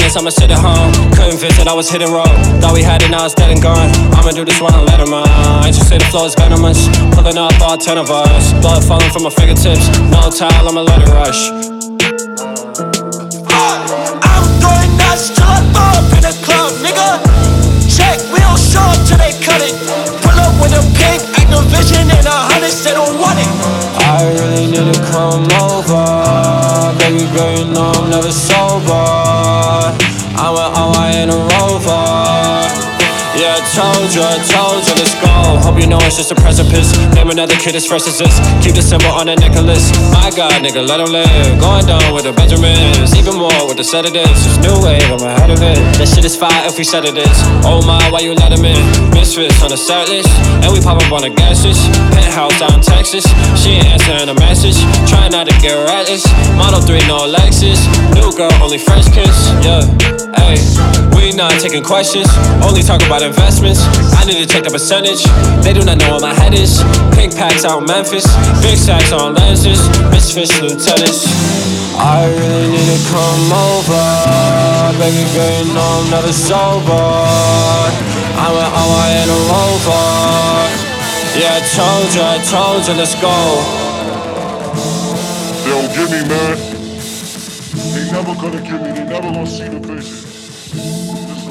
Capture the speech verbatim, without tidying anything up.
honest, I'ma sit at home. Couldn't visit, I was hitting road. Thought we had it, now it's dead and gone. I'ma do this one, let him run. Ain't you say the flow is venomous? Pulling up all ten of us. Blood falling from my fingertips. No towel, I'ma let it rush. I'm going nuts till I throw up in the club, nigga. Check, we don't show up till they cut it. Pull up with a pink Activision and a hundred, they don't want it. I really need to come over. Baby girl, you know I'm never sober. I'm an all I in a Rover. Yeah, I told you, I told you, let's go. Hope you know it's just a precipice. Name another kid as fresh as this. Keep the symbol on the necklace. My God, nigga, let him live. Going down with the Benjamins. Even more with the sedatives. It's new wave, I'm ahead of it. That shit is fire if we said it is. Oh my, why you let him in? Misfits on the set list. And we pop up on the gas list. Penthouse out in Texas. She ain't answering a message. Trying not to get reckless. Model three, no Lexus. New girl, only French kiss. Yeah, hey. We not taking questions. Only talk about investments. I need to check the percentage. They do not know where my head is. Pink packs out in Memphis. Big sacks on lenses. Misfits, lieutenants. I really need to come over. Baby girl, you know I'm never sober. I'm an all I in a Rover. Yeah, I told you, I told you, let's go. They don't get me, man. They never gonna get me. They never gonna see the vision. This